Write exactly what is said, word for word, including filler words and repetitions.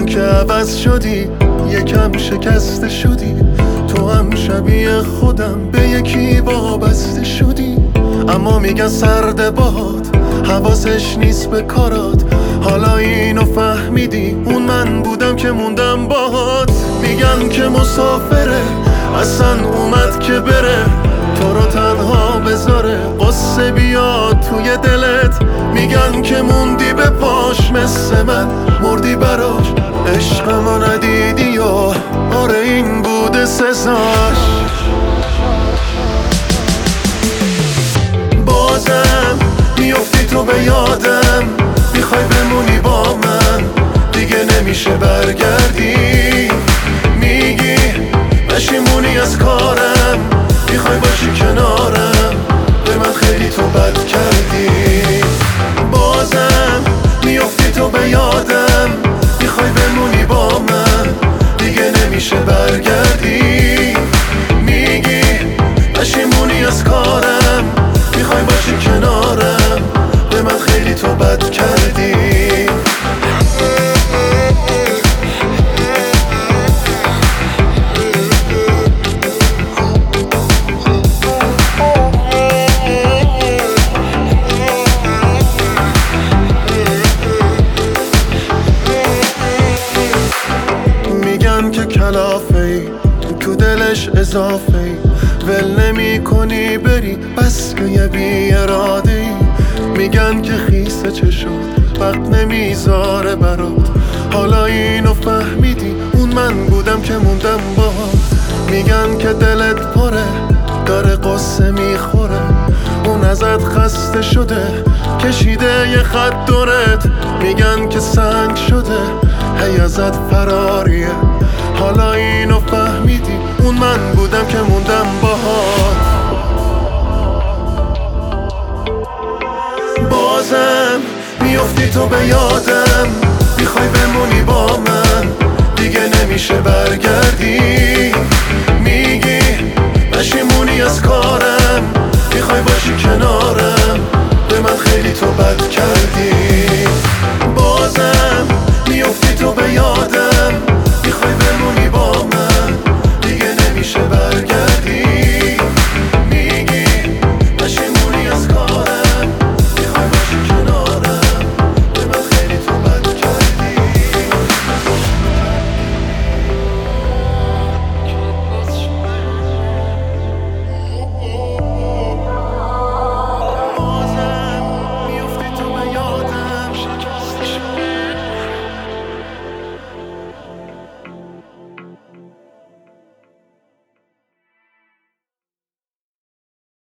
که عوض شدی، یکم شکسته شدی. تو هم شبیه خودم به یکی وابسته شدی. اما میگن سرد باد حواسش نیست به کارات. حالا اینو فهمیدی، اون من بودم که موندم باهات. میگن که مسافره، اصلا اومد که بره، تو رو تنها بذاره، قصه بیاد توی دلت. میگن که موندی به پاش مثل من، مردی براش، عشقمو ندیدی و آره این بوده سزاش. بازم میافتی تو به یادم، میخوای بمونی با من، دیگه نمیشه برگردی. میگی پشیمونی از کارم، میخوای باشی کنارم، به من خیلی تو بد کردی. بازم میافتی تو به یادم، میخوای بمونی با من، دیگه نمیشه برگردی. میگی پشیمونی از کارم، میخوای باشی کنارم، به من خیلی تو بد کردی. که کلافه ای تو دلش اضافه ای، ول نمی کنی بری بس که یه بی اراده ای. میگن که خیسه چه شد وقت نمیذاره برات. حالا اینو فهمیدی، اون من بودم که موندم باهات. میگن که دلت پره داره قصه میخوره، اون ازت خسته شده کشیده یه خط دورت. میگن که سنگ شده هی ازت فراریه. حالا اینو فهمیدی، اون من بودم که موندم باهات. بازم میافتی تو به یادم، میخوای بمونی با من، دیگه نمیشه برگردی. میگی پشیمونی از کارم، میخوای باشی کنارم،